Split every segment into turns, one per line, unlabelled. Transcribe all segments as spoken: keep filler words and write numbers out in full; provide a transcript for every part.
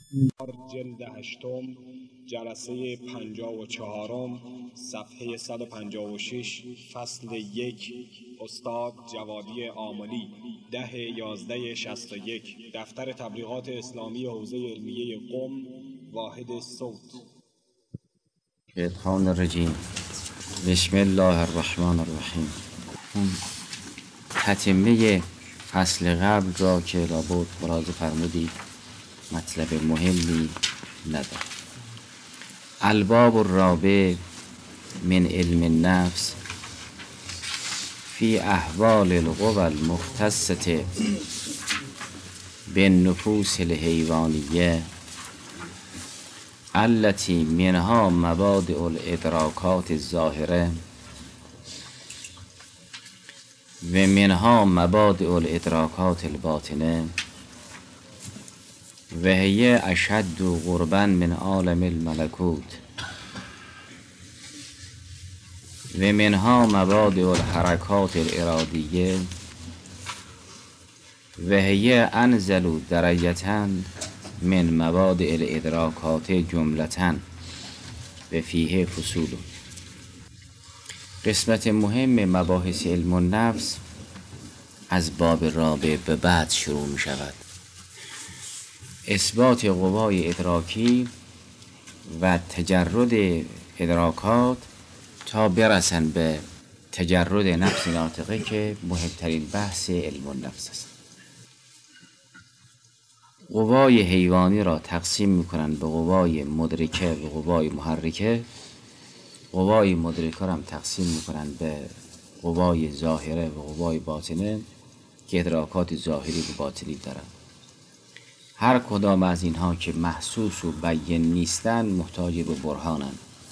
جلد هشتم، جلسه پنجاه و چهارم، صفحه صد و پنجاه و شش، فصل یک. استاد جوادی آملی، ده یازده شصت و یک، دفتر تبلیغات اسلامی حوزه علمیه قم، واحد صوت.
شیطان الرجیم. بسم الله الرحمن الرحیم. تتمه فصل قبل را که لابد ملاحظه فرمودید مطلب مهمی ندارد. الباب الرابع من علم النفس فی احوال القوى المختصة بالنفوس الحیوانیه التي منها مبادئ الادراکات الظاهره و منها مبادئ الادراکات الباطنه و هی اشد قربا من عالم الملکوت و منها مبادئ الحرکات الارادیه و هی انزل درجة من مبادئ الادراکات جملة و فیه فصول. قسمت مهم مباحث علم النفس از باب رابع به بعد شروع می شود. اثبات قوای ادراکی و تجرد ادراکات تا برسن به تجرد نفس ناطقه که مهمترین بحث علم النفس است. قوای حیوانی را تقسیم میکنن به قوای مدرکه و قوای محرکه. قوای مدرکه را هم تقسیم میکنن به قوای ظاهره و قوای باطنه که ادراکات ظاهری و باطنی دارن. هر کدام از اینها که محسوس و بیان نیستن محتاج به برهانن.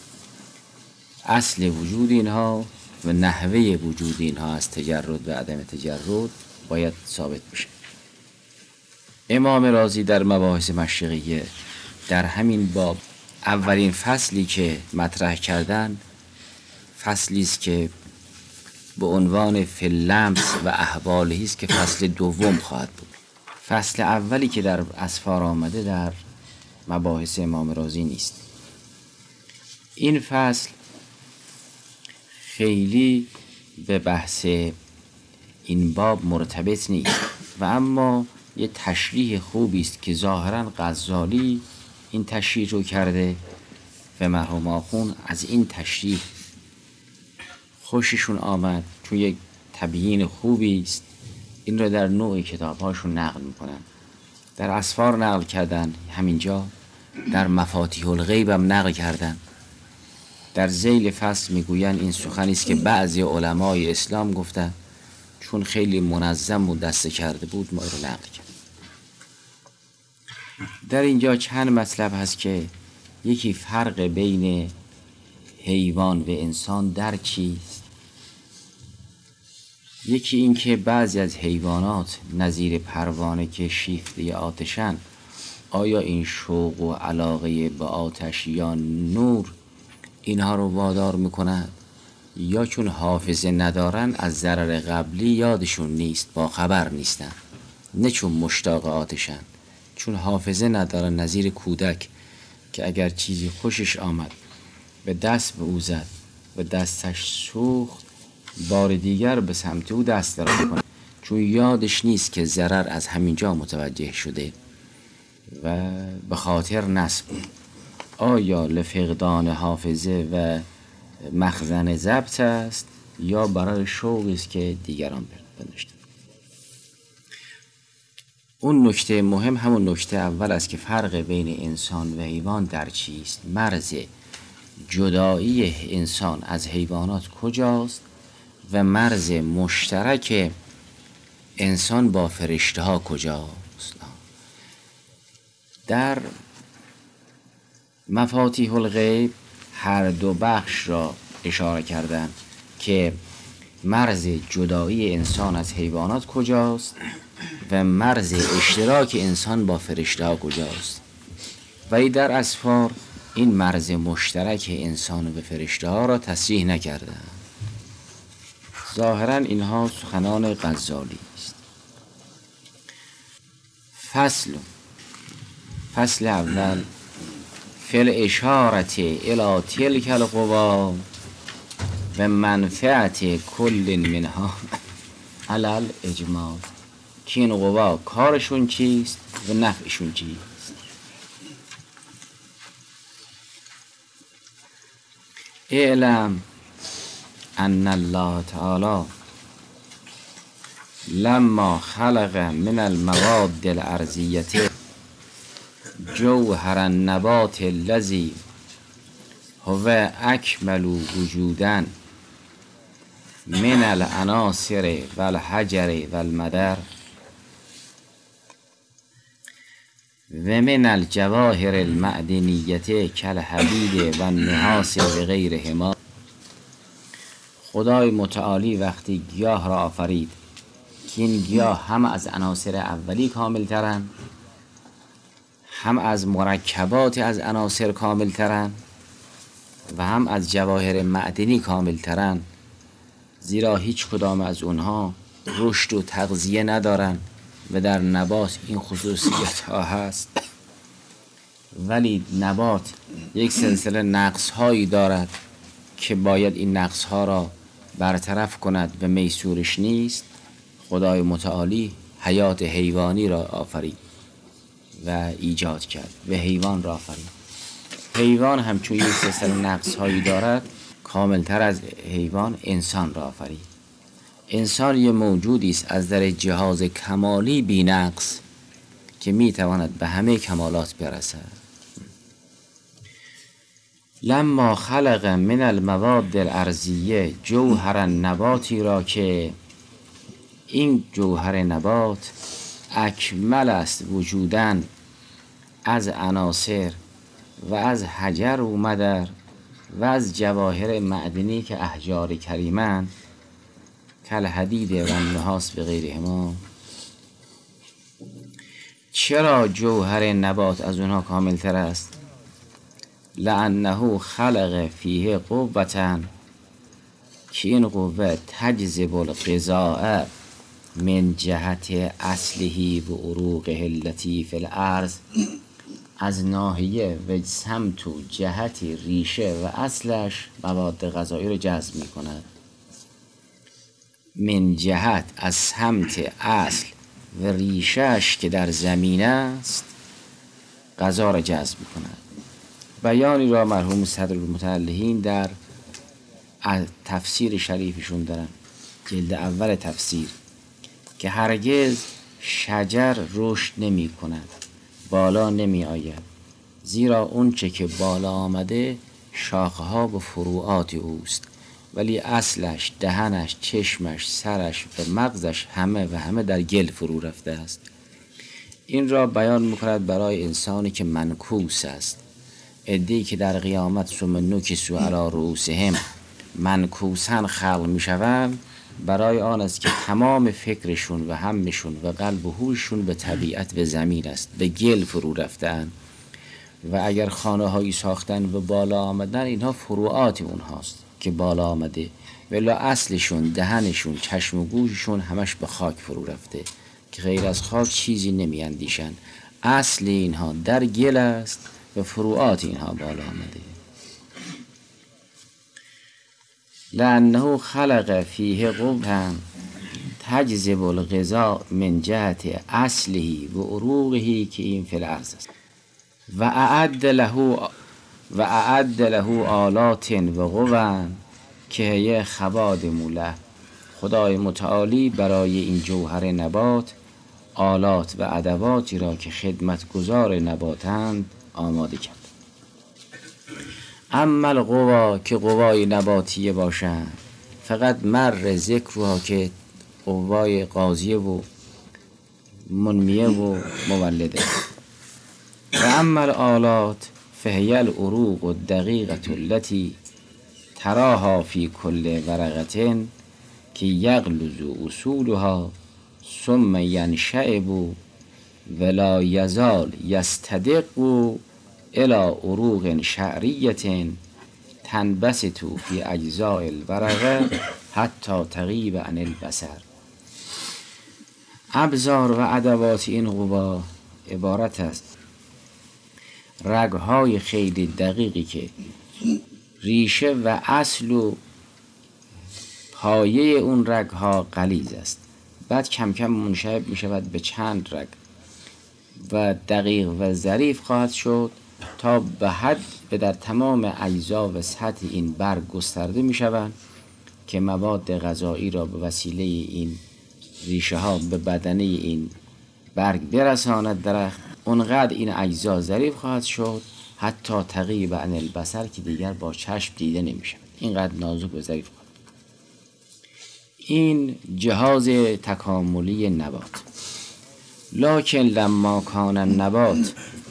اصل وجود اینها و نحوه وجود اینها از تجرد و عدم تجرد باید ثابت بشه. امام رازی در مباحث مشرقیه در همین باب اولین فصلی که مطرح کردن فصلی است که به عنوان فی اللمس و احوالهی است که فصل دوم خواهد بود. فصل اولی که در اسفار آمده در مباحث امام رازی نیست. این فصل خیلی به بحث این باب مرتبط نیست و اما یه تشریح خوبی است که ظاهراً غزالی این تشریح رو کرده و مرحوم آخوند از این تشریح خوششون آمد چون یک تبیین خوبی است. این رو در نوع کتاب‌هاشون نقل میکنن. در اسفار نقل کردن، همینجا در مفاتیح الغیب هم نقل کردن. در ذیل فصل میگوین این سخنی است که بعضی علمای اسلام گفتن چون خیلی منظم و دسته کرده بود ما رو نقل کرد. در اینجا چند مطلب هست که یکی فرق بین حیوان و انسان در چیست. یکی این که بعضی از حیوانات نظیر پروانه که شیفته آتشن آیا این شوق و علاقه به آتش یا نور اینها رو وادار میکنند یا چون حافظه ندارن از ضرر قبلی یادشون نیست، با خبر نیستن، نه چون مشتاق آتشن، چون حافظه ندارن. نظیر کودک که اگر چیزی خوشش آمد به دست به او زد و دستش سوخت بار دیگر به سمت او دست داره کنه چون یادش نیست که ضرر از همینجا متوجه شده و به خاطر نصب. آیا لفقدان حافظه و مخزن ضبط است یا برای شوقی است که دیگران بنداشتن؟ اون نکته مهم همون نکته اول است که فرق بین انسان و حیوان در چیست. مرز جدایی انسان از حیوانات کجاست و مرز مشترک انسان با فرشته ها کجاست. در مفاتیح الغیب هر دو بخش را اشاره کردن که مرز جدایی انسان از حیوانات کجاست و مرز اشتراک انسان با فرشته ها کجاست. ولی در اسفار این مرز مشترک انسان و فرشته ها را تصریح نکردن. ظاهرا اینها سخنان غزالی است. فصل فصل اول فی الاشارت الی تلک القوا و منفعت کل منها علی الاجمال، که این قوا کارشون چیست و نفعشون چیست. اعلم ان الله تعالی لما خلق من المواد الارضیه جوهر النبات الذی هو اکمل وجودا من العناصر و الحجر و المدر و من الجواهر المعدنیه کالحدید و النحاس و غیرهما. خدای متعالی وقتی گیاه را آفرید که این گیاه هم از عناصر اولی کامل ترن، هم از مرکبات از عناصر کامل ترن و هم از جواهر معدنی کامل ترن، زیرا هیچ کدام از اونها رشد و تغذیه ندارن و در نبات این خصوصیت ها هست، ولی نبات یک سلسله نقص هایی دارد که باید این نقص ها را برطرف کند و میسورش نیست. خدای متعالی حیات حیوانی را آفرید و ایجاد کرد و حیوان را آفرید. حیوان هم چون یک سلسله نقص هایی دارد، کاملتر از حیوان انسان را آفرید. انسان یه موجودی است از در جهاز کمالی بی نقص که می تواند به همه کمالات برسد. لما خلق من المواد الارضیه جوهر النباتی را که این جوهر نبات اکمل است وجودن از عناصر و از حجر و مدر و از جواهر معدنی که احجار کریمن کالحدید و النحاس و غیرهما. چرا جوهر نبات از اونها کامل تر است؟ لانه خلق فیه قوة، که این قوه تجذب الغذاء من جهت اصله و عروقه التي فی الارض، از ناحیه و سمت و جهت ریشه و اصلش مواد غذایی رو جذب می کند. من جهت از سمت اصل و ریشهش که در زمین است غذا را جذب می کند. بیانی را مرحوم صدرالمتعلحین در تفسیر شریفشون دارن، جلد اول تفسیر، که هرگز شجر رشد نمی کند، بالا نمی آید، زیرا اون چه که بالا آمده شاخه ها و فروعات اوست، ولی اصلش، دهنش، چشمش، سرش و مغزش همه و همه در گل فرو رفته است. این را بیان میکند برای انسانی که منکوس است. عده‌ای که در قیامت ثم نکسوا علی رؤوسهم منکوسن خلق میشوند، برای آن است که تمام فکرشون و همشون و قلب و هوششون به طبیعت و زمین است، به گل فرو رفتن و اگر خانه هایی ساختن و بالا آمدن، اینها فروعات اونهاست که بالا آمده، ولی اصلشون، دهنشون، چشم و گوششون همش به خاک فرو رفته که غیر از خاک چیزی نمی اندیشن. اصل اینها در گل است و فروعات اینها بالا آمده. لأنه خلق فیه قوة تجذب الغذاء من جهت اصله و عروقه که این فی الارض است و اعد له و اعد له آلات و قوا که هی خوادم له. خدای متعالی برای این جوهر نبات آلات و ادواتی را که خدمتگزار نباتند آماده کرد. اما القوا که قوای نباتیه باشند، فقط مر ذکرها که قوای قاضیه و منمیه و مولده. و اما الآلات فهی العروق الدقیقة التي تراها فی کل ورقة که یغلظ اصولها ثم ینشعب ولا یزال یستدق الى عروق شعریة تنبسط فی اجزاء الورقه حتی تغیب عن البصر. ابزار و ادوات این قوا عبارت است رگهای خیلی دقیقی که ریشه و اصل و پایه اون رگها غلیظ است. بعد کم کم منشعب می شود به چند رگ و دقیق و ظریف خواهد شد تا به حد به در تمام اجزا و سطح این برگ گسترده می شوند که مواد غذایی را به وسیله این ریشه ها به بدنه این برگ برساند درخت. اونقدر این اجزا ظریف خواهد شد حتی تغیب عن البصر که دیگر با چشم دیده نمی شود. اینقدر نازک و ظریف خواهد. این جهاز تکاملی نبات. لکن لما کان النبات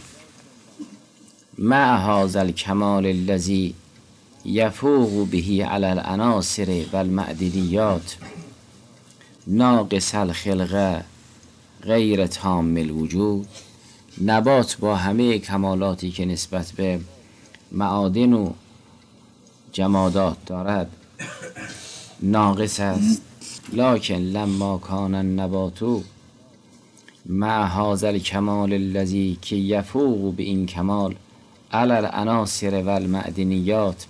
مع هذا الکمال الذی یفوق به علی العناصر و المعدنیات ناقص الخلقه غیر تام الوجود. نبات با همه کمالاتی که نسبت به معادن و جمادات دارد ناقص است. لکن لما کان النبات مع هذا الکمال الذی که یفوق به این کمال علی العناصر و المعدنیات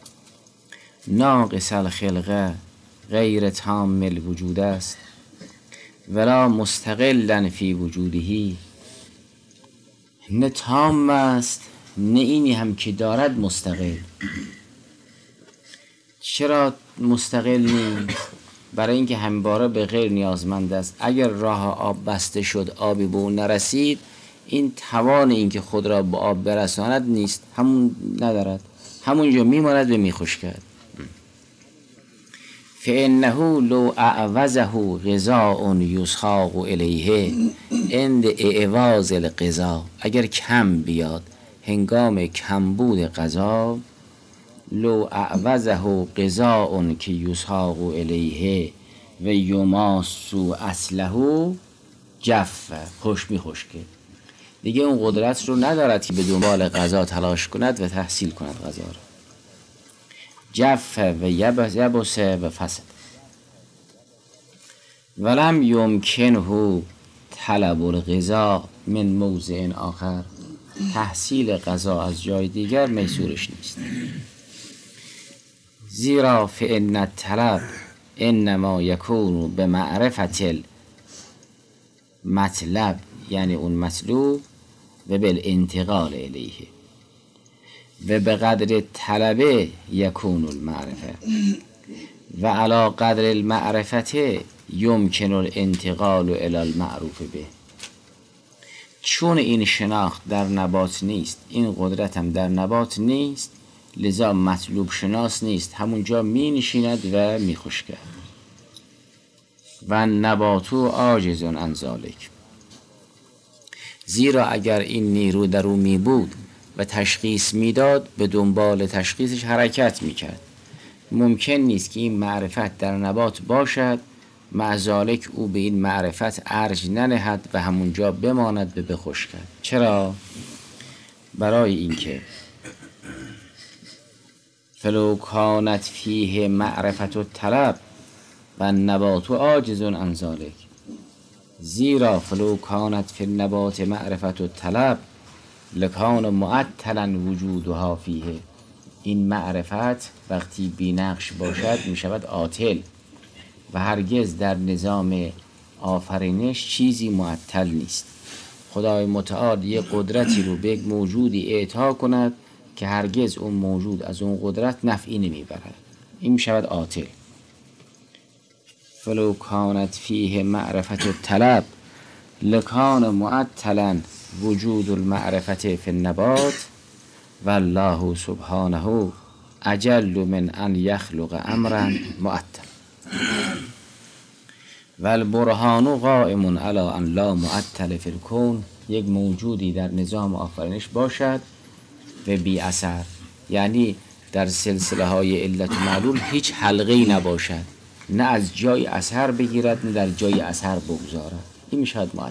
ناقص الخلقه غیر تام الوجود است ولا مستقلا فی وجوده. نه تام است نه اینی هم که دارد مستقل. چرا مستقل نیست؟ برای اینکه همواره به غیر نیازمند است. اگر راه آب بسته شد آبی به اون نرسید، این توان این که خود را به آب برساند نیست، همون ندارد، همونجا میماند و میخشکد. فانه لو اعوزه غذاء یساق الیه عند اعواز الغذا، اگر کم بیاد هنگام کمبود غذا، لو اعوزه غذاء که یساق الیه و یماس اصله جف، خوش می خشکه، دیگه اون قدرت رو ندارد که به دنبال غذا تلاش کند و تحصیل کند غذا را. جف و یبس و فسد. ولم یمکنه طلب الغذا من موضع آخر، تحصیل غذا از جای دیگر میسورش نیست. زیرا فإن الطلب انما یکون به معرفت المطلب، یعنی اون مطلوب، و بالانتقال الیه، و به قدر طلبه یکون المعرفه و علی قدر المعرفت یمکن الانتقال الی المعروف به. چون این شناخت در نبات نیست، این قدرت هم در نبات نیست، لذا مطلوب شناس نیست، همونجا می نشیند و می خشکد. و نباتو عاجز عن ذلک، زیرا اگر این نیرو در او می بود و تشخیص میداد، به دنبال تشخیصش حرکت میکرد. ممکن نیست که این معرفت در نبات باشد، مع ذالک او به این معرفت ارج ننهد و همونجا بماند و بخشکد. چرا؟ برای اینکه فلو کانت فیه معرفت الطلب و النبات عاجز عن ذلک، زیرا فلو کانت فی النبات معرفت الطلب لکان معطلا وجودها فیه، این معرفت وقتی بینقش باشد می شود عاطل و هرگز در نظام آفرینش چیزی معطل نیست. خدای متعال یک قدرتی رو به یک موجودی اعطا کند که هرگز اون موجود از اون قدرت نفعی نمی برد، این می شود عاطل. فلو کانت فیه معرفت الطلب لکان معطلا وجود المعرفت فی النبات والله سبحانه اجل من ان یخلق امرا معطل والبرهان قائم علی ان لا معطل فی الکون. یک موجودی در نظام آفرینش باشد و بی اثر، یعنی در سلسله های علت و معلول هیچ حلقه‌ای نباشد، نه از جای اثر بگیرد نه در جای اثر بگذارد، این میشود معطل.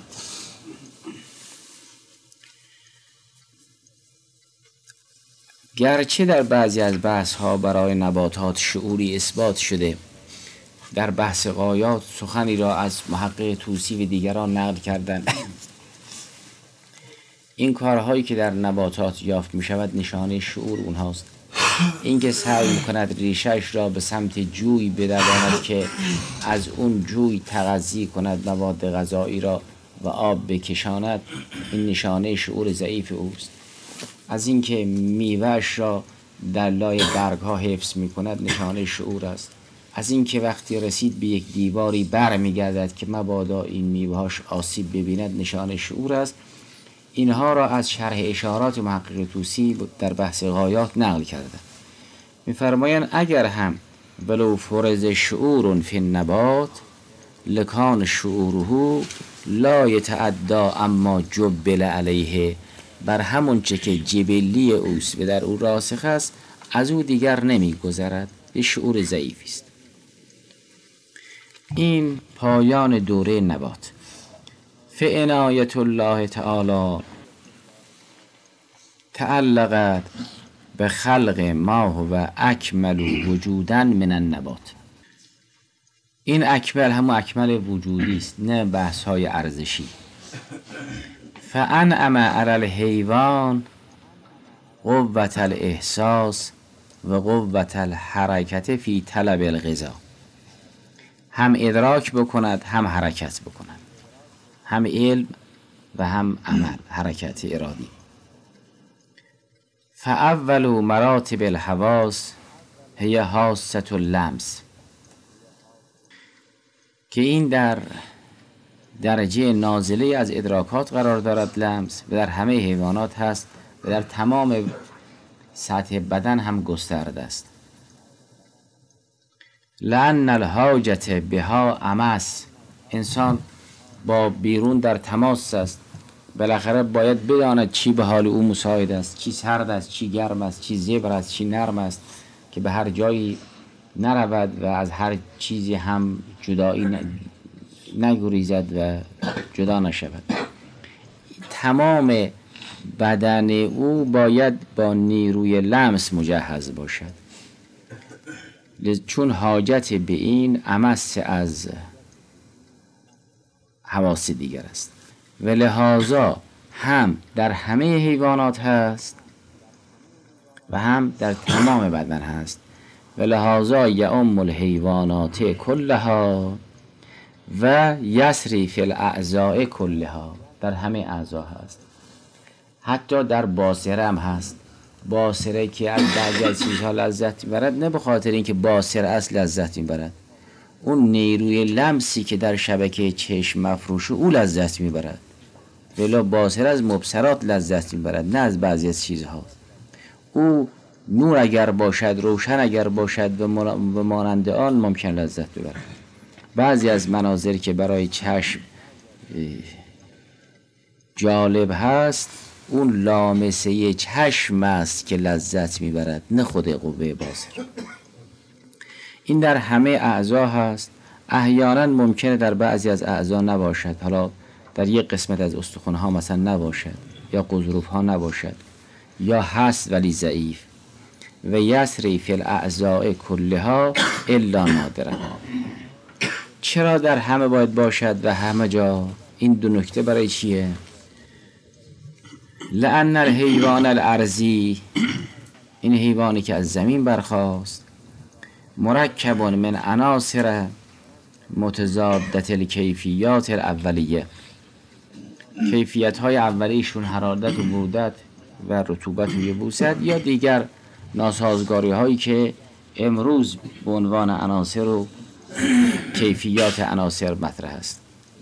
گرچه در بعضی از بحث ها برای نباتات شعوری اثبات شده، در بحث غایات سخنی را از محقق طوسی و دیگران نقل کردند این کارهایی که در نباتات یافت می شود نشانه شعور اونهاست. این که سعی میکند ریشش را به سمت جوی بدواند که از اون جوی تغذی کند مواد غذایی را و آب بکشاند، این نشانه شعور ضعیف اوست. از اینکه میوهش را در لای برگ ها حفظ می کند نشانه شعور است. از اینکه وقتی رسید به یک دیواری بر می گردد که مبادا این میوهاش آسیب ببیند نشانه شعور است. اینها را از شرح اشارات محقق طوسی در بحث غایات نقل کرده. می‌فرمایند اگر هم ولو فرض شعور فی النبات لکان شعوره لا یتعدی اما جبل علیه، بر همون چه که جبلی اوست و در او راسخ است از او دیگر نمی‌گذرد. یه شعور ضعیفی است. این پایان دوره نبات. فعنایت الله تعالی تعلقت به خلق ما هو اکمل وجودا من النبات. این اکمل هم اکمل وجودی است، نه بحث های ارزشی. فانعم علی الحیوان قوت الاحساس و قوت الحرکت فی طلب الغذا، هم ادراک بکند هم حرکت بکند، هم علم و هم عمل، حرکت ارادی. فاول مراتب الحواس هی حاسة اللمس، که این در درجه نازله از ادراکات قرار دارد لمس و در همه حیوانات هست و در تمام سطح بدن هم گسترده است. لأن الحاجت بها امس، انسان با بیرون در تماس است، بالاخره باید بداند چی به حال او مساعد است، چی سرد است، چی گرم است، چی زبر است، چی نرم است، که به هر جایی نرود و از هر چیزی هم جدایی نگریزد و جدا نشود. تمام بدن او باید با نیروی لمس مجهز باشد، چون حاجت به این امس از حواس دیگر است و لحاظا هم در همه حیوانات هست و هم در تمام بدن هست. و لحاظا یعم الحیوانات کلها و یسری فی الاعضاء کلها، در همه اعضا هست، حتی در باصره هم هست. باصره که از بعضی از چیزها لذت میبرد، نه به خاطر اینکه باصره اصل لذت میبرد، اون نیروی لمسی که در شبکه چشم مفروشه او لذت میبرد. ولی باصره از مبصرات لذت میبرد، نه از بعضی از چیزها. او نور اگر باشد، روشن اگر باشد و مانند آن ممکن لذت ببرد. بعضی از مناظر که برای چشم جالب هست، اون لامسه چشم است که لذت میبرد، نه خود قوه باصر. این در همه اعضا هست. احیانا ممکنه در بعضی از اعضا نباشد، حالا در یک قسمت از استخوان‌ها مثلا نباشد، یا غضروف‌ها نباشد، یا هست ولی ضعیف. و یسری فی الاعضاء کلها الا نادرا. چرا در همه باید باشد و همه جا؟ این دو نکته برای چیه؟ لأن الحیوان الارضی، این حیوانی که از زمین برخاست، مرکب من عناصر متضادة الکیفیات الاولیه، کیفیت های اولیشون حرارت و برودت و رطوبت و یبوست یا دیگر ناسازگاری هایی که امروز به عنوان عناصر و کیفیات عناصر مطرح است.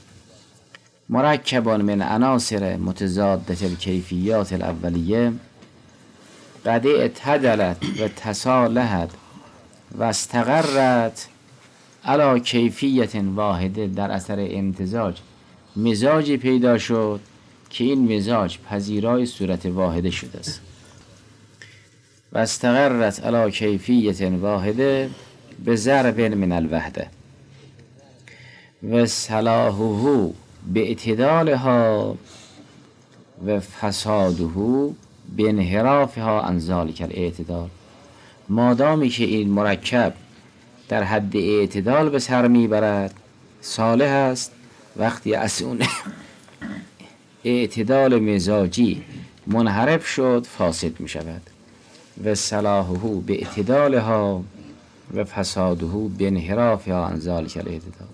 مرکب من عناصر متضادة الکیفیات الاولیه قد اعتدلت و تصالحت و استقرت علی کیفیت واحده، در اثر امتزاج مزاجی پیدا شد که این مزاج پذیرای صورت واحده شده است. و استقرت علی کیفیت واحده به ضرب من الوحده و صلاحه به اعتدالها و فساده به انحرافها عن ذلک الاعتدال. مادامی که این مرکب در حد اعتدال به سر میبرد صالح است. وقتی از اون اعتدال مزاجی منحرف شد فاسد می شود و صلاحه به اعتدالها و فساده به انحرافها عن ذلک الاعتدال.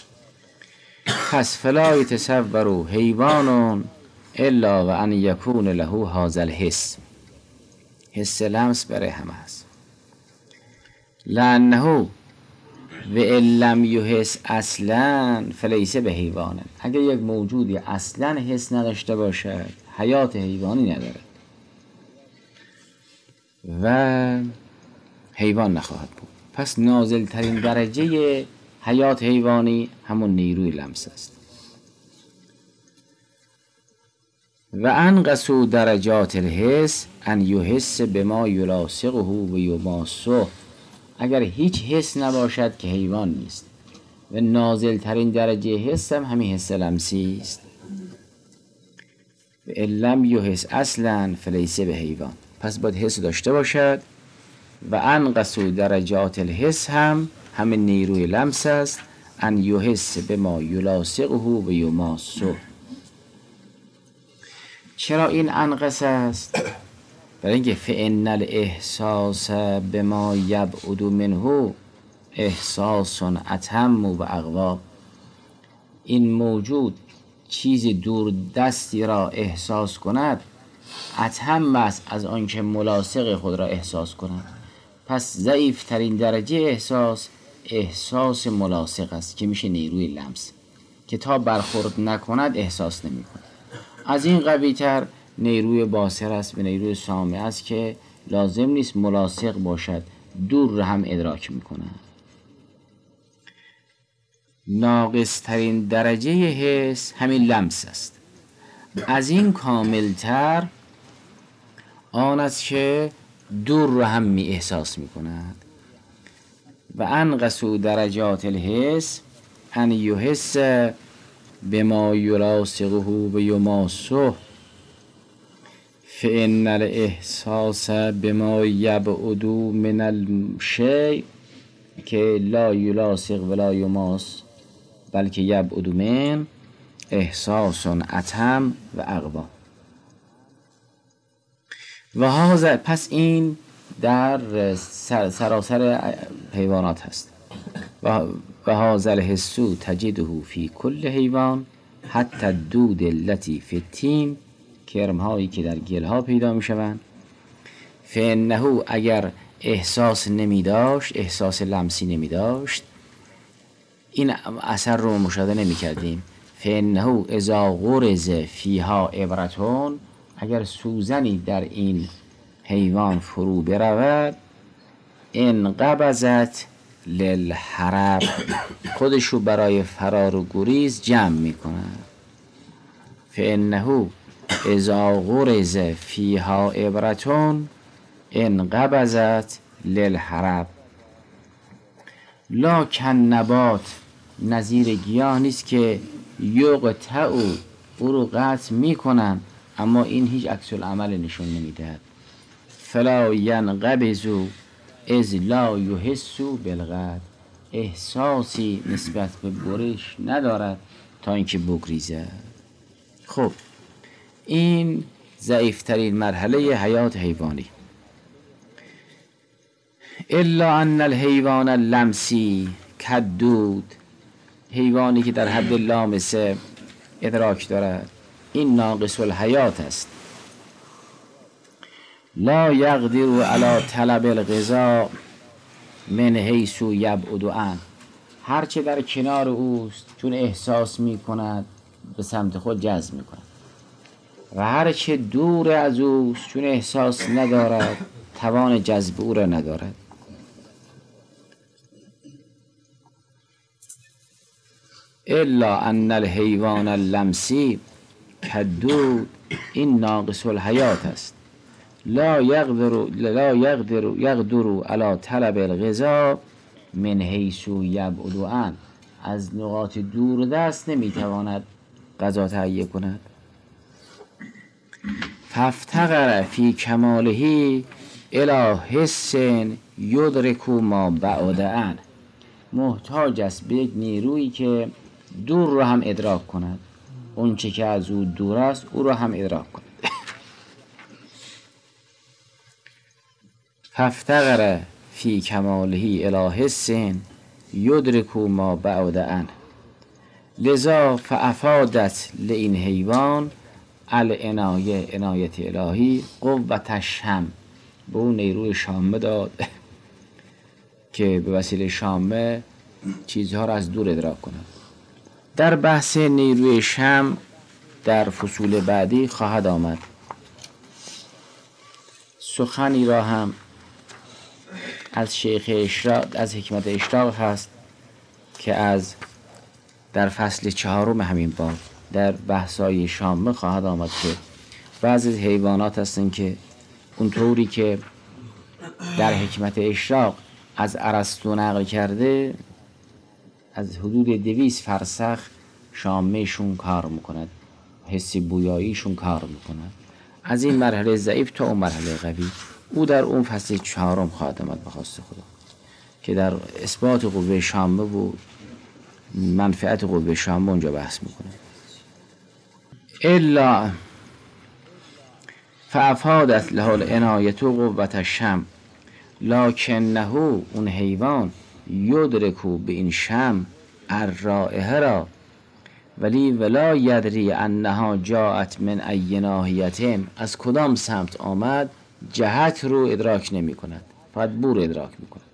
پس فلا یتصور حیوان الا و ان یکون له هذا الحس. حس لمس برای همه هست. لانه و ان لم یحس اصلا فلیس به حیوان. اگر یک موجودی اصلا حس نداشته باشد حیات حیوانی ندارد و حیوان نخواهد بود. پس نازل ترین درجه حیات حیوانی همون نیروی لمس است. و انقص درجات الحس ان یحس بما یلاصقه و یماسه. اگر هیچ حس نباشد که حیوان نیست و نازل ترین درجه حس هم همین حس لمسی است. و ان لم یحس اصلا فلیس به حیوان. پس باید حس داشته باشد و انقص درجات الحس هم همین نیروی لمس است. ان یحس بما یلاصقه و یماسه. چرا این انقص است؟ برای اینکه فإن الاحساس بما یبعد منه احساس اتم و اقوا. این موجود چیز دور دستی را احساس کند اتم است از آنکه ملاصق خود را احساس کند. پس ضعیف ترین درجه احساس احساس ملاصق است که میشه نیروی لمس که تا برخورد نکند احساس نمی کند. از این قوی تر نیروی باصر است و نیروی سامع است که لازم نیست ملاصق باشد، دور را هم ادراک می کند. ناقص ترین درجه حس همین لمس است. از این کامل تر آن است که دور را هم می احساس می کند. و انقص درجات الحس ان یحس بما یلاصقه و یماسه فإن الاحساس بما یبعد من الشیء که لا یلاصق ولا یماس بلکه یبعد من احساس اتم و اقوا. و هذا پس این در سراسر حیوانات هست. و هذا الحس تجده فی کل حیوان حتی الدود التي فی التین. کرم هایی که در گل ها پیدا می شوند. فانه اگر احساس نمی داشت، احساس لمسی نمی داشت، این اثر رو مشاهده نمی کردیم. فانه اذا غرز فیها عبرتون، اگر سوزنی در این حیوان فرو برود، انقبضت للحرب، خودشو برای فرار و گریز جمع می کند. فانه اذا غرز فیها عبرتون انقبضت للحرب. لکن نبات نظیر گیاه نیست که یقطع او رو قطع می کنن اما این هیچ عکس العمل نشون نمیدهد. فلا ینقبض اذ لا یحس بالقطع، احساسی نسبت به برش ندارد تا اینکه بگریزد. خب این ضعیفترین مرحله حیات حیوانی. الا ان الحیوان اللمسی کدود، حیوانی که در حد لامسه ادراک دارد این ناقص الحیات است. لا یقدر علی طلب الغذاء من حیث یبعد عنه، هرچه در کنار اوست چون احساس می کند به سمت خود جذب می کند و هرچه دور از اوست چون احساس ندارد توان جذب او را ندارد. الا ان الحیوان اللمسی کدود، این ناقص الحیات است. لا یقدر لا یقدر یقدر علی طلب الغذاء من حیث یبعد عنه، از نقاط دور دست نمیتواند غذا تهیه کند. فافتقر فی کماله الی حس یدرک ما بعد عنه، محتاج است به یک نیرویی که دور را هم ادراک کند. اون چه که از او دور است او را هم ادراک کند. فافتقر فی کماله الی حس یدرک ما بعد عنه لذا فافادت لین حیوان العنایه عنایت الهی قوت الشم، به اون نیروی شامه داد که به وسیله شامه چیزها را از دور ادراک کند. در بحث نیروی شم در فصول بعدی خواهد آمد. سخنی را هم از شیخ اشراق، از حکمت اشراق هست که از در فصل چهارم همین باب در بحثای شامه خواهد آمد که بعضی حیوانات هستن که اونطوری که در حکمت اشراق از ارسطو نقل کرده از حدود دویست فرسخ شامهشون کار میکند، حسی بویاییشون کار میکند، از این مرحله ضعیف تا اون مرحله قوی. او در اون فصل چهارم خواهد آمد به خواست خدا که در اثبات قوه شامه و منفعت قوه شامه اونجا بحث میکنه. الا فافادت له العنایه و قوت الشم لکنه اون حیوان یدرکو به این شم الرائحه را ولی ولا یدری انها جاءت من ای ناحیه، از کدام سمت آمد جهت رو ادراک نمی کند، فقط بو رو ادراک می کند.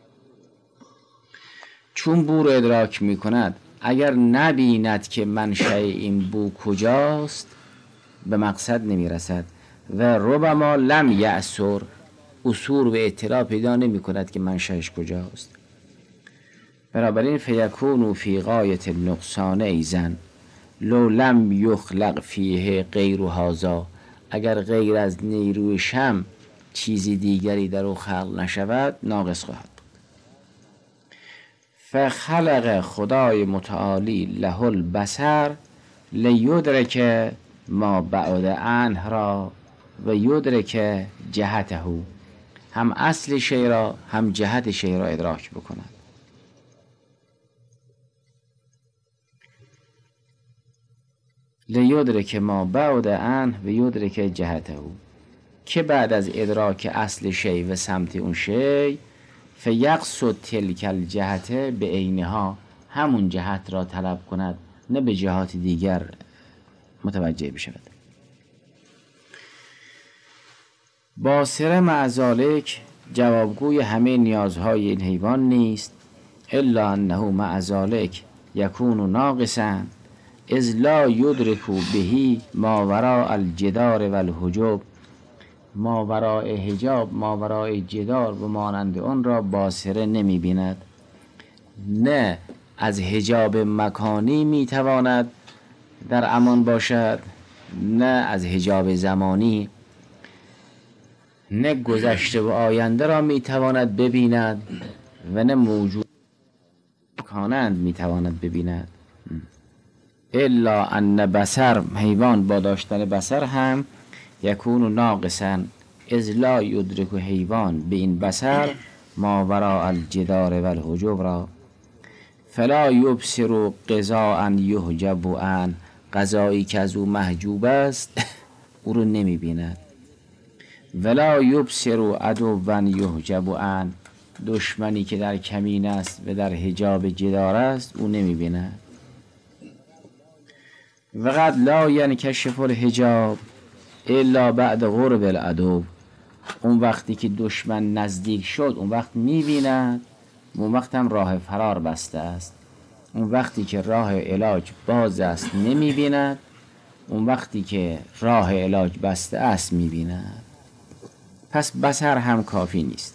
چون بو رو ادراک می کند اگر نبیند که منشأ این بو کجاست به مقصد نمی رسد و ربما لم یأثر، اصور و اطلاع پیدا نمی کند که منشأش کجاست. بنابراین فیکون فی غایت النقصان ایزن لو لم یخلق فیه غیر هذا، اگر غیر از نیروی شم چیزی دیگری در او خلق نشود ناقص خواهد بود. فخلق خدای متعالی له البصر لیدرک ما بعد عنه را و یدرک جهته، هم اصل شی را هم جهت شی را ادراک بکند. لیدرک ما بعد عنه و یدرک جهته، که بعد از ادراک اصل شی و سمت اون شی فیقصد تلک الجهت به عینها، همون جهت را طلب کند نه به جهات دیگر متوجه بشود. باصره مع ذالک جوابگوی همه نیازهای این حیوان نیست، الا انه مع ذالک یکون ناقصا اذ لا یدرک بهی ما وراء الجدار و الحجب، ما وراء حجاب، ما وراء جدار و مانند آن را باصره نمی بیند. نه از حجاب مکانی می تواند در امان باشد، نه از حجاب زمانی، نه گذشته و آینده را می تواند ببیند و نه موجود کانند می تواند ببیند. الا ان بصر، حیوان با داشتن بصر هم یکون ناقصا اذ لا یدرک حیوان به این بصر ما وراء الجدار و الحجب را فلا یبصر قضاء یحجب عن، قضایی که از او محجوب است او رو نمی بیند. ولا یبصر عدوا یحجب عن، دشمنی که در کمین است و در حجاب جدار است او نمی بیند. و قد لا ینکشف الحجاب الا بعد قرب العدو، اون وقتی که دشمن نزدیک شد اون وقت می‌بیند، اون وقت هم راه فرار بسته است. اون وقتی که راه علاج باز است نمی‌بیند، اون وقتی که راه علاج بسته است می‌بیند. پس بصر هم کافی نیست.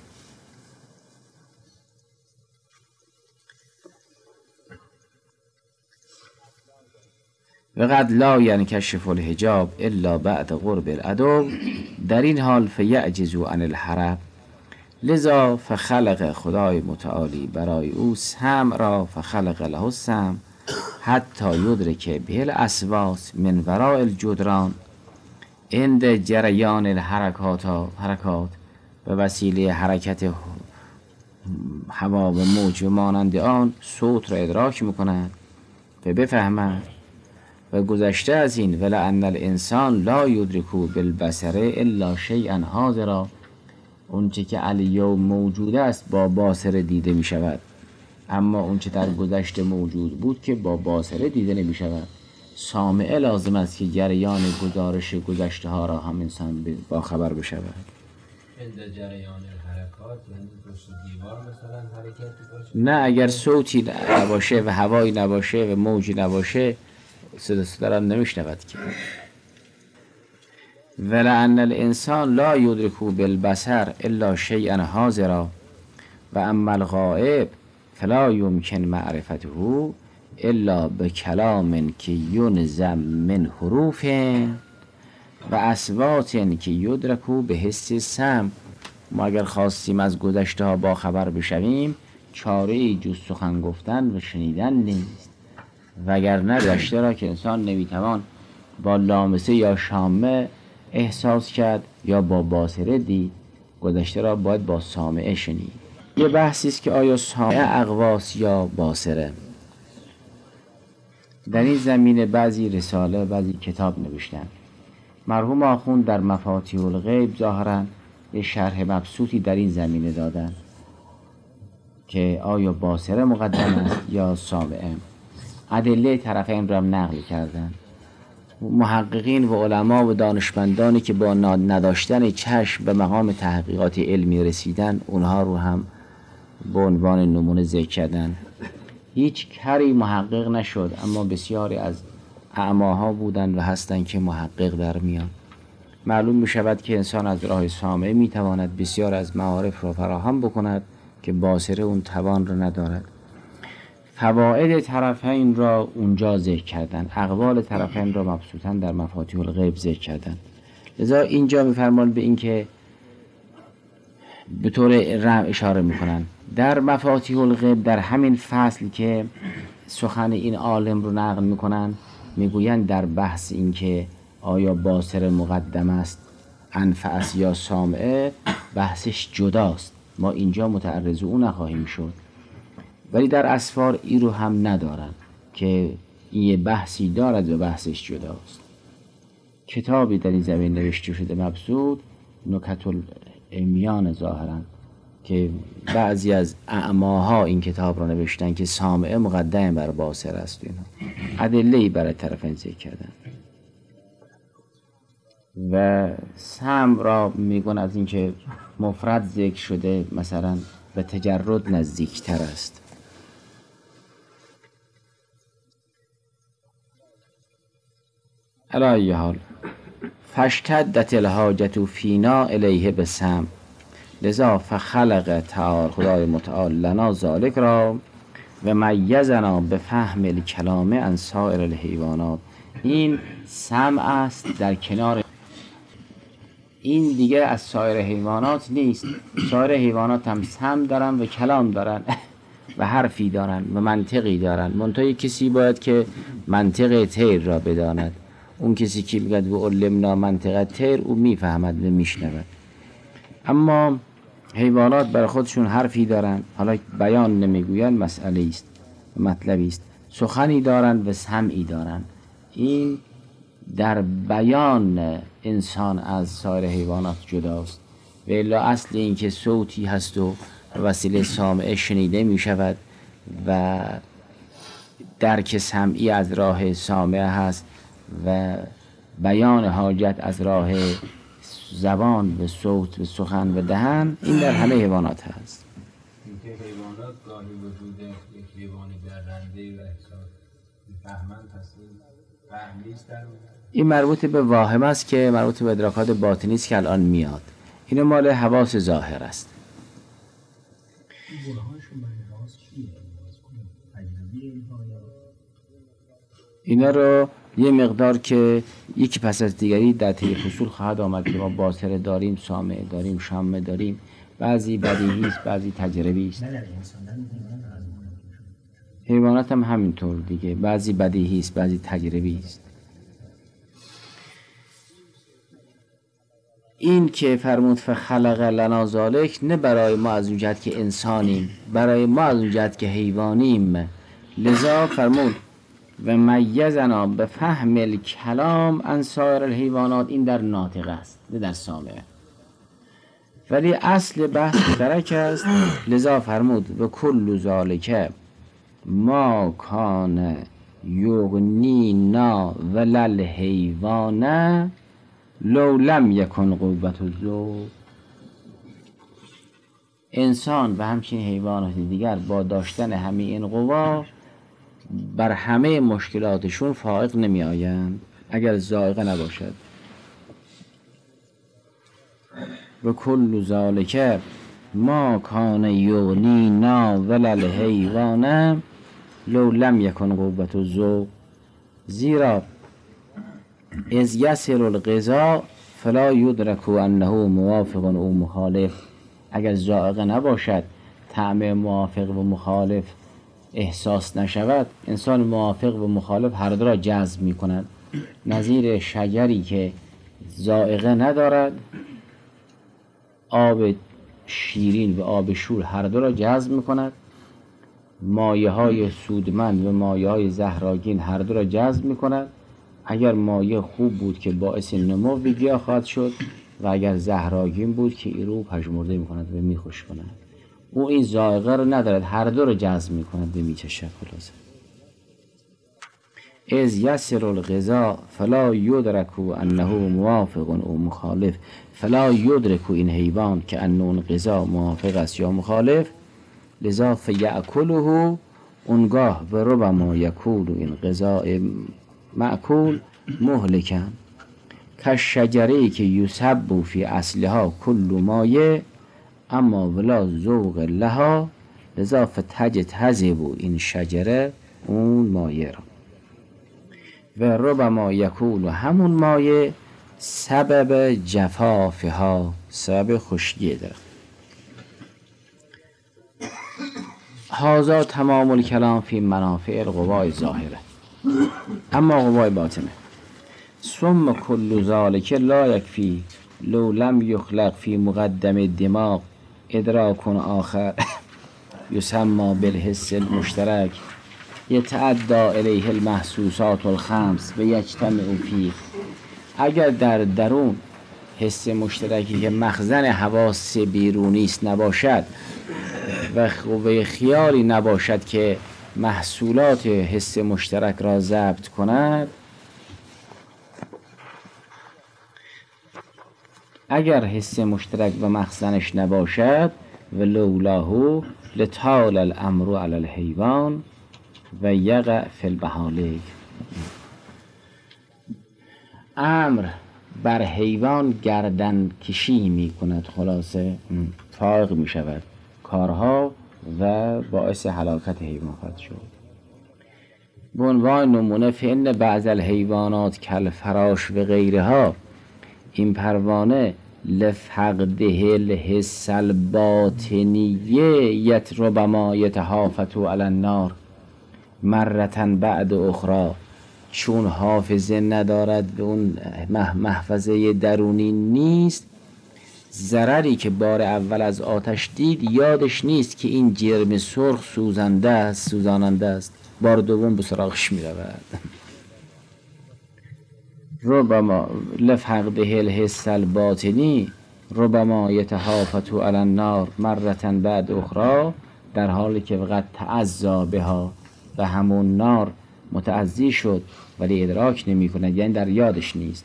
و قد لا ینکشف الحجاب الا بعد قرب العدو، در این حال فیعجز عن الحرب، لذا فخلق خدای متعالی برای او سمع را، فخلق له السمع حتی یدرک به الاصوات من وراء الجدران عند جریان الحرکات، حرکات به وسیله حرکت هوا و موج و مانند آن صوت را ادراک میکند و بفهمد. و گذشته از این ولعن الانسان لا یدرکو بالبصر الا شیئا حاضرا، اونچه که الیوم موجود است با باصر دیده می شود، اما اونچه در گذشته موجود بود که با باصره دیده نمی شود. سامعه لازم است که جریان گزارش گذشته ها را هم انسان با خبر بشود.
عند جریان حرکات یعنی پشت دیوار مثلا حرکتی باشه؟
نه، اگر صوتی نباشه و هوایی نباشه و موجی نباشه صدا صدا را نمیشنود که. ولعن الانسان لا یدرکو بالبصر الا شیئا حاضرا و اما الغائب فلا یمکن معرفته الا بکلام که ینظم من حروف و اصوات که یدرکو به حس سمع. ما اگر خواستیم از گذشته ها با خبر بشویم چاره جز سخن گفتن و شنیدن نیست، وگرنه گذشته را که انسان نمیتوان با لامسه یا شامه احساس کرد یا با باصره دید، گذشته را باید با سامعه شنید. یه بحثی است که آیا سامعه اقواس یا باصره. در این زمینه بعضی رساله بعضی کتاب نوشتن. مرحوم آخوند در مفاتیح الغیب ظاهرا یه شرح مبسوطی در این زمینه دادن که آیا باصره مقدم است یا سامعه. ادله طرفین را هم نقل کردن. محققین و علما و دانشمندانی که با نداشتن چشم به مقام تحقیقات علمی رسیدن اونها رو هم به عنوان نمونه ذکر کردن. هیچ کری محقق نشد، اما بسیاری از اعماها بودن و هستن که محقق در میان. معلوم می شود که انسان از راه سامعه می تواند بسیار از معارف را فراهم بکند که باصره اون توان را ندارد. فواید طرفین را اونجا ذکر کردن، اقوال طرفین را مبسوطاً در مفاتیح الغیب ذکر کردن. لذا اینجا می‌فرمان به این که به طور رم اشاره میکنن در مفاتیح الغیب در همین فصل که سخن این عالم رو نقل میکنن، میگویند در بحث این که آیا باصره مقدم است انفعس یا سامعه بحثش جداست، ما اینجا متعرض اون نخواهیم شد. ولی در اسفار ای رو هم ندارن که این یه بحثی دارد و بحثش جداست. کتابی در این زمین نوشته شده مبسوط، نکت العمیان ظاهرا، که بعضی از اعماها این کتاب را نوشتن که سامعه مقدم بر باصره است. اینا ادله‌ای برای طرفین ذکر کردن و سمع را میگن از اینکه مفرد ذکر شده مثلا به تجرد نزدیکتر است. علی ای حال فاشتدت الحاجت فینا الیه بسمع، لذا فخلق تعالی خدای متعال لنا ذالک را و میزنا به فهم الکلام عن سایر الحیوانات. این سمع است در کنار این، دیگه از سایر حیوانات نیست. سایر حیوانات هم سمع دارن و کلام دارن و حرفی دارن و منطقی دارن، منتها کسی باید که منطق طیر را بداند. اون کسی که بگد و علمنا منطق طیر او میفهمد و میشنود. اما حیوانات برای خودشون حرفی دارن، حالا بیان نمیگوین، مسئله است، مطلبی است، سخنی دارن و سمعی دارن. این در بیان انسان از سایر حیوانات جداست. و الا اصل این که صوتی هست و وسیله سامعه شنیده می شود و درک سمعی از راه سامعه هست و بیان حاجت از راه زبان و صوت و سخن و دهن، این در همه حیوانات هست.
اینکه حیوانات گاهی وجود یک حیوان درنده و احساس میفهمند هست، فهم نیست در اون.
این مربوط به واهم است که مربوط به ادراکات باطنی است که الان میاد. این مال حواس ظاهر است. اینا رو یه مقدار که یکی پس از دیگری در طی فصول خواهد آمد که ما باصره داریم، سامعه داریم، شامه داریم، بعضی بدیهی است، بعضی تجربی است. حیوانات هم همینطور دیگه، بعضی بدیهی است، بعضی تجربی است. این که فرمود فخلق لنا ذالک، نه برای ما از اون جهت که انسانیم، برای ما از اون جهت که حیوانیم. لذا فرمود و میزنا به فهم الکلام عن سایر الحیوانات، این در ناطق است نه در سامعه، ولی اصل بحث درک است. لذا فرمود و کل ذالک ما کان یغنینا ولل حیوان لو لم یکن قوت الذوق. انسان و همچنین حیوانات دیگر با داشتن همه این قوا بر همه مشکلاتشون فائق نمی آیند اگر ذائقه نباشد. و کل ذالک ما کان یغنینا ولل حیوان لو لم یکن قوت الذوق. زیرا از یسر الغذا فلا یدرک انه موافق او مخالف. اگر ذائقه نباشد، طعم موافق و مخالف احساس نشود، انسان موافق و مخالف هر دو را جذب می کند. نظیر شجری که ذائقه ندارد، آب شیرین و آب شور هر دو را جذب می کند. مایه های سودمند و مایه های زهرآگین هر دو را جذب می کند. اگر مایه خوب بود که باعث نمو گیاه خواهد شد و اگر زهرآگین بود که این رو پژمرده می کند و می خوش کند. او این ذائقه رو ندارد، هر دو رو جذب می کند و می چشد. خلاصه از یسر الغذا فلا یدرک انه موافق او مخالف. فلا یدرک، این حیوان که انه اون غذا موافق است یا مخالف، لذا فیأکله، اونگاه و ربما یکون این غذا مأکول مهلکن که شجره که یسب فی اصلها کل مایه اما ولا ذوق لها، لذا فتجتذب این شجره اون مایه را. و ربما یکون همون مایه سبب جفافها، سبب خشکی داره. هذا تمام الکلام فی منافع القوای ظاهره. اما قوای باطنه، ثم کل ذالک لا یکفی لو لم یخلق فی مقدم الدماغ ادراک آخر یسمى بالحس المشترک یتعدی الیه المحسوسات الخمس و یجتمع فیه. اگر در درون حس مشترکی که مخزن حواس بیرونی است نباشد و قوه خیالی نباشد که محصولات حس مشترک را ضبط کند، اگر حس مشترک و مخزنش نباشد و لولاه لطال الامر علی الحیوان و یقع فی المهالک، امر بر حیوان گردن کشی می کند، خلاصه فائق می شود کارها و باعث هلاکت حیوان خواهد شد. به عنوان نمونه فإن بعض الحیوانات کالفراش و غیرها، این پروانه لفقده الحس الباطنیه یت ربما یتهافت علی النار مرتن بعد اخرى، چون حافظه ندارد و اون محفظه درونی نیست، ضرری که بار اول از آتش دید یادش نیست که این جرم سرخ سوزنده است، سوزاننده است، بار دوم به سراغش می رود. ربما لفقده الحس الباطنی ربما یتهافت علی النار مرتن بعد اخرى، در حالی که وقت تعذا بها، و همون نار متعذی شد ولی ادراک نمی کند، یعنی در یادش نیست.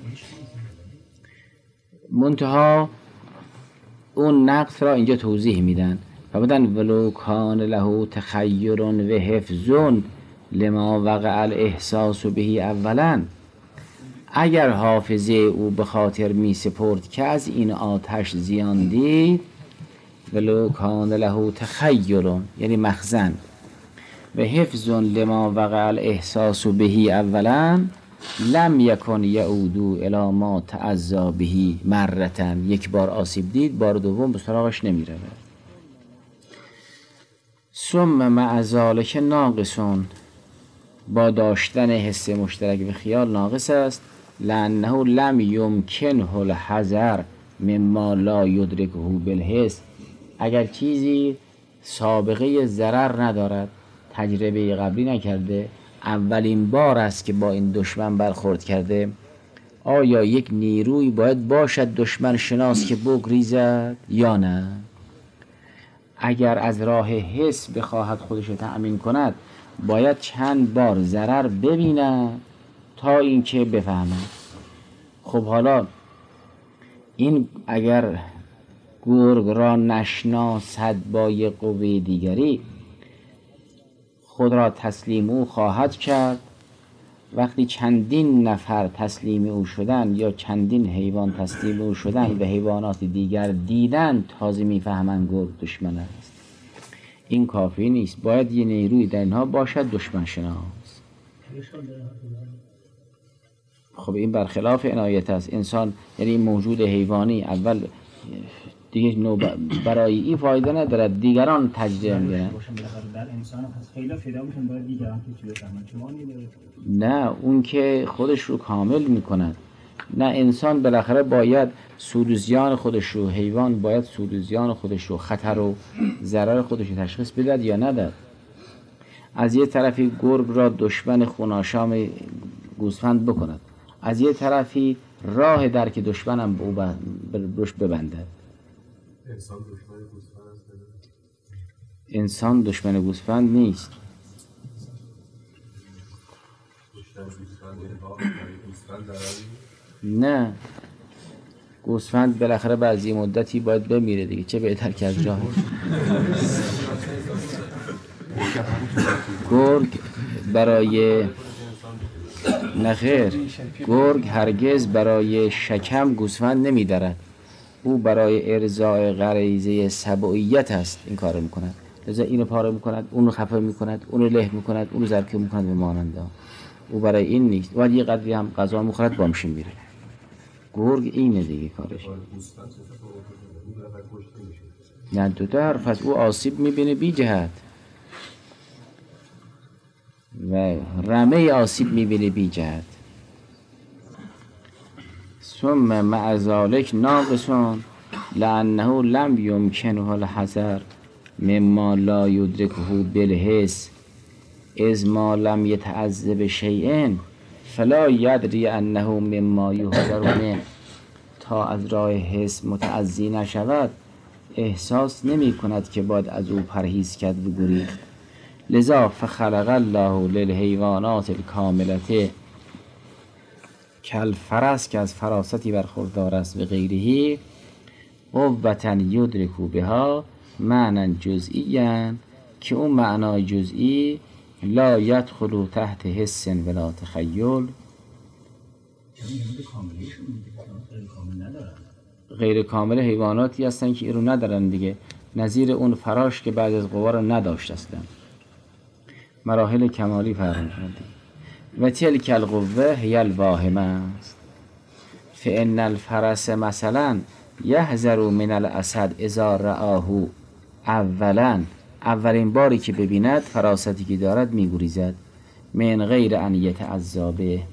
منتها اون نقص را اینجا توضیح میدن و بدن ولو کان له تخیر و حفظ لما وقع الاحساس بهی اولا، اگر حافظه او به خاطر می سپرد که از این آتش زیان دید، ولو کان له تخیر یعنی مخزن و حفظ لما وقع الاحساس بهی اولا، لم یکن یعودو الی ما تعذا بهی مرتن، یک بار آسیب دید بار دوم به سراغش نمی رود. ثم مع ذلک ناقصون، با داشتن حس مشترک و خیال ناقص است، لانه لم یمکنه الحذر مما لا یدرکه بالحس، اگر چیزی سابقه ضرر ندارد، تجربه قبلی نکرده اولین بار است که با این دشمن برخورد کرده، آیا یک نیروی باید باشد دشمن شناس که بگریزد یا نه؟ اگر از راه حس بخواهد خودش رو تأمین کند باید چند بار ضرر ببیند تا اینکه بفهمد. خب حالا این اگر گرگ را نشناسد با یک قوه دیگری خود را تسلیم او خواهد کرد. وقتی چندین نفر تسلیم او شدن یا چندین حیوان تسلیم او شدن و حیوانات دیگر دیدن تازه میفهمند گرگ دشمن است. این کافی نیست، باید یه نیروی در اینها باشد دشمن شناس. خب این برخلاف عنایت است. انسان یعنی این موجود حیوانی اول دیگه نو برای این فایده ندارد دیگران تجربه می‌کنن. نه اون که خودش رو کامل میکند. نه انسان بالاخره باید سود و زیان خودش رو، حیوان باید سود و زیان خودش رو، خطر و ضرر خودش رو تشخیص بدهد یا ندهد. از یه طرفی گرگ را دشمن خوناشام گوسفند بکند، از یه طرفی راه درک دشمنم به او روش ببندد.
انسان دشمن گوسفند است؟
انسان دشمن گوسفند نیست.
دشمن گوسفند دارد؟
نه، گوسفند بالاخره بعضی مدتی باید بمیره دیگه، چه بهتر که از راه. گرگ برای نخیر، گرگ هرگز برای شکم گوسفند نمیدارد. او برای ارضاء غریزه سبوعیت است این کارو میکند. لذا اینو پاره میکند، اونو خفه میکند، اونو له میکند، اونو زرکه میکند به ماننده. او برای این نیست. باید یه قدری هم غذا میخورد بامشین میره. گرگ اینه دیگه کارش. نه دو تا حرف هست. او آسیب میبینه بی جهت و رمه آسیب میبینه بی جهت. ثم مع ذلک ناقصون لانه لم یمکنه الحذر مما لا یدرکه بالحس اذ ما لم یتعذب شیء فلا یدری انه مما یحذر منه. تا از راه حس متعزی نشود احساس نمی کند که باید از او پرهیز کرد و گریخت. لذا فخلق الله للحیوانات الکاملة کالفرس که از فراستی برخوردار است و غیره قوة یدرک بها معنی جزئیا که اون معنای جزئی لا یدخل تحت حس ولا تخیل. غیر کامل حیواناتی هستن که این رو ندارن دیگه، نظیر اون فراش که بعد از قوا رو نداشت هستن. مراحل کمالی فرق می‌کنه. و تلک القوه هی الواهمه است. فان الفرس مثلا یحذر من الاسد اذا رآه اولا، اولین باری که ببیند فراستی که دارد میگریزد. من غیر ان یتعذا به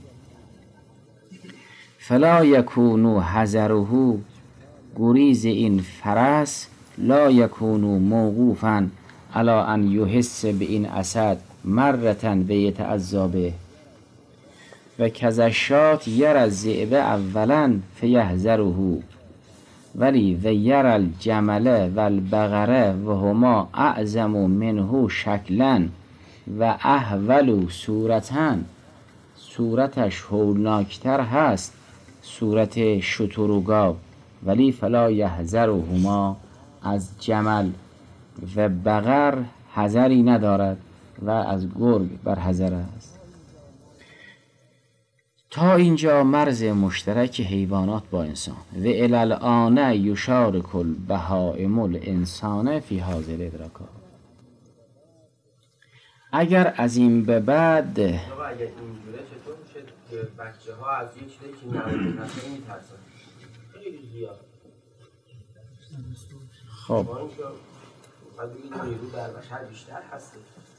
فلا یکون حذره، گریز این فرس لا یکون موقوفا علی ان یحس به این اسد مرة و یتعذا به و کذشات یر الذئب اولا فیحذره ولی و یر الجمل و البقره و هما اعظم منه شکلا و احول صورتا، صورتش هولناکتر هست صورت شتر و گاو، ولی فلا یحذرهما، از جمل و بقر حذری ندارد و از گرگ بر حذر است. تا اینجا مرز مشترک حیوانات با انسان. و الی الآن یشارک البهائم الانسان فی هذه الادراکات. اگر از این به بعد
اگر اینجوره چطور میشه بچه ها از یه چیزی که نمونه نفسه میترسن؟ خیلی زیاد.
خب
نیرو در بشر بیشتر هست.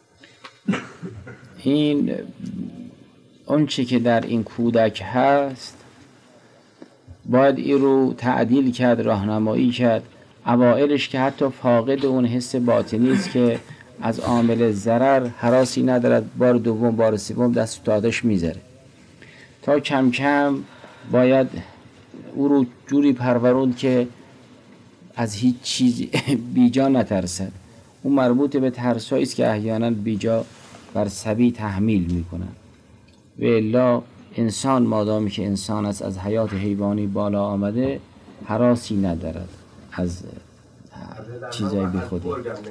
این اون چی که در این کودک هست باید این رو تعدیل کرد، راهنمایی کرد. اوائلش که حتی فاقد اون حس باطنی است که از عامل ضرر هراسی ندارد، بار دوم بار سوم دست تو آتش میذاره. تا کم کم باید او رو جوری پروروند که از هیچ چیزی بیجا نترسد. اون مربوط به ترسایی است که احیانا بیجا بر سبی تحمیل میکنن. و الا انسان مادامی که انسان است از حیات حیوانی بالا آمده هراسی ندارد از چیزای بی خودی.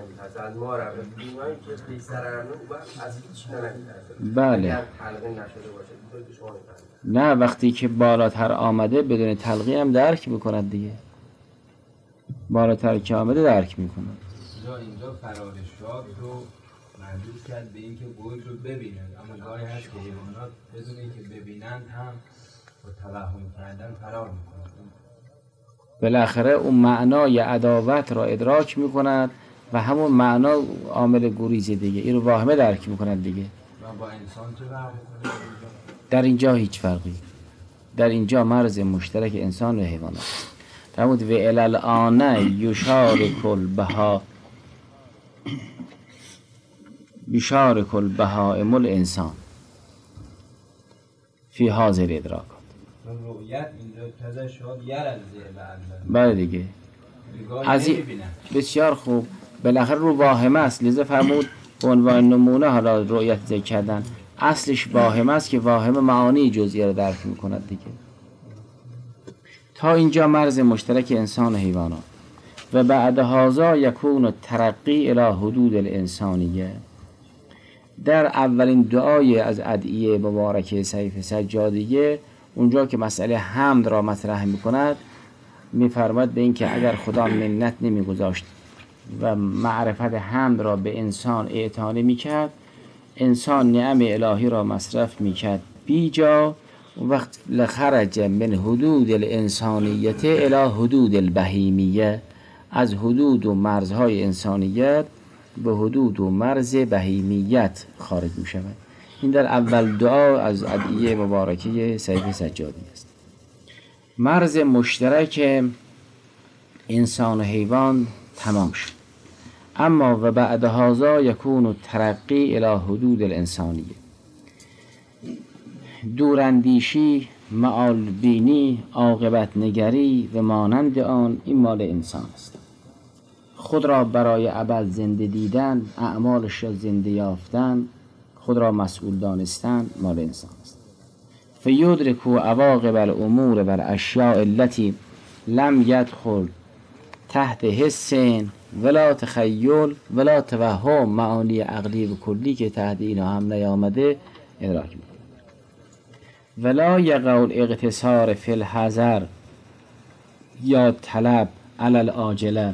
بله نه، وقتی که بالاتر آمده بدون تلقی هم درک میکند دیگه. بالاتر که آمده درک میکند.
اینجا فرار شاد رو محدود کرد به اینکه گوی رو ببینند، اما گاهی هست که حیوانات بدون اینکه ببینند هم با توهم کردن فرار میکنند.
بالاخره اون معنای عداوت را ادراک میکند و همون معنا عامل گریز دیگه، این رو واهمه درک میکند دیگه.
و با انسان چه فرق میکنه؟
در اینجا هیچ فرقی، در اینجا مرز مشترک انسان و حیوانات است. فرمود و الالآن یشارک البها یشارک البهائم الانسان فی حاضر ادراکات.
رؤیت اینجا کذا شاد یرزه بعد.
بله دیگه. از این بسیار خوب، بالاخره رو واهمه است. لذا فرمود به عنوان نمونه حالا رؤیت ذکر کردن، اصلش واهمه است که واهمه معانی جزئی را درک میکند دیگه. تا اینجا مرز مشترک انسان و حیوانات. و بعد هذا یکون ترقی الی حدود الانسانیه. در اولین دعای از ادعیه مبارکه سیف سجادیه، اونجا که مسئله حمد را مطرح میکند، میفرماد به این که اگر خدا منت نمیگذاشت و معرفت حمد را به انسان اعطا میکرد، انسان نعم الهی را مصرف میکرد بیجا، وقت لخرج من حدود الانسانیت الی حدود البهیمیه، از حدود و مرزهای انسانیت به حدود و مرز بهیمیت خارج می شود. این در اول دعا از ادعیه مبارکه سیف سجادی است. مرز مشترک انسان و حیوان تمام شد. اما و بعد هذا یکون ترقی الی حدود الانسانیه. دوراندیشی، معال بینی، عاقبت نگری و مانند آن، این مال انسان است. خود را برای ابد زنده دیدن، اعمالش را زنده یافتن، خود را مسئول دانستن، مال انسان است. فیدرکو عواقب الامور بر اشیاء التي لم یدخل تحت حس ولا تخیل ولا توهم، معانی عقلی و کلی که تحت اینا هم نیامده ادراک می‌کنه. ولا یقع الاقتصار فی الحذر یا طلب علی العاجله،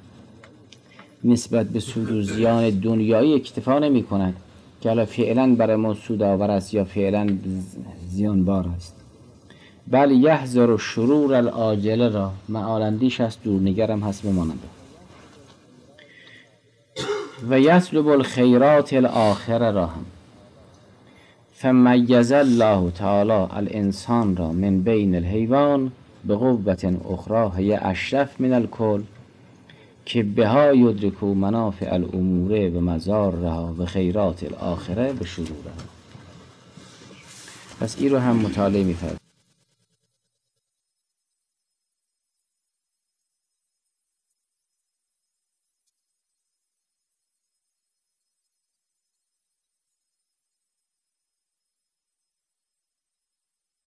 نسبت به سود و زیان دنیایی اکتفا نمی کند که حالا فعلا برای ما سودآور است یا فعلا زیانبار است، بل یحذر شرور العاجله را، معالندیش است، دورنگرم هست بمانند. و یسلب الخیرات الاخره را هم. فمیز الله تعالی الانسان را من بین الحیوان به قوت اخرى هی اشرف من الکل که بها یدرکو منافع الامور و مضارها و خیرات الاخره به شرورها. پس این رو هم مطالعه می‌فرمایید.